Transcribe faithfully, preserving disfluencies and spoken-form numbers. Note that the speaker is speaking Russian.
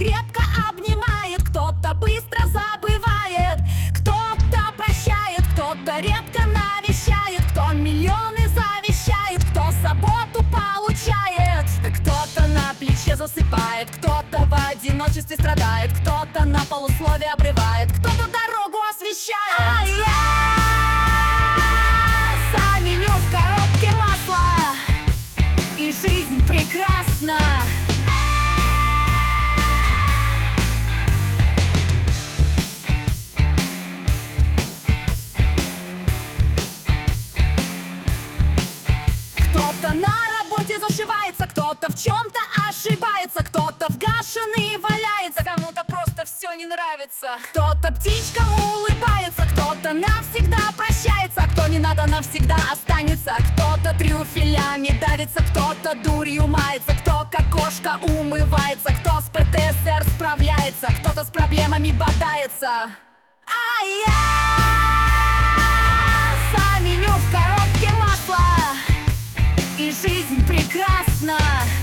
крепко обнимает, кто-то быстро забывает, кто-то прощает, кто-то редко навещает, кто миллионы завещает, кто заботу получает, кто-то на плече засыпает, кто-то в одиночестве страдает, кто-то на полусловие обрывает, кто-то дорогу освещает. А я заменю в коробке масла, и жизнь прекрасна. Кто-то на работе зашивается, кто-то в чем-то ошибается, кто-то в гашеный валяется, кому-то просто все не нравится. Кто-то птичкам улыбается, кто-то навсегда прощается, кто не надо навсегда останется, кто-то трюфелями давится, кто-то дурью мается, кто как кошка умывается, кто с ПТСР справляется, кто-то с проблемами бодается. А я заменю в коробке масла, и жизнь прекрасна.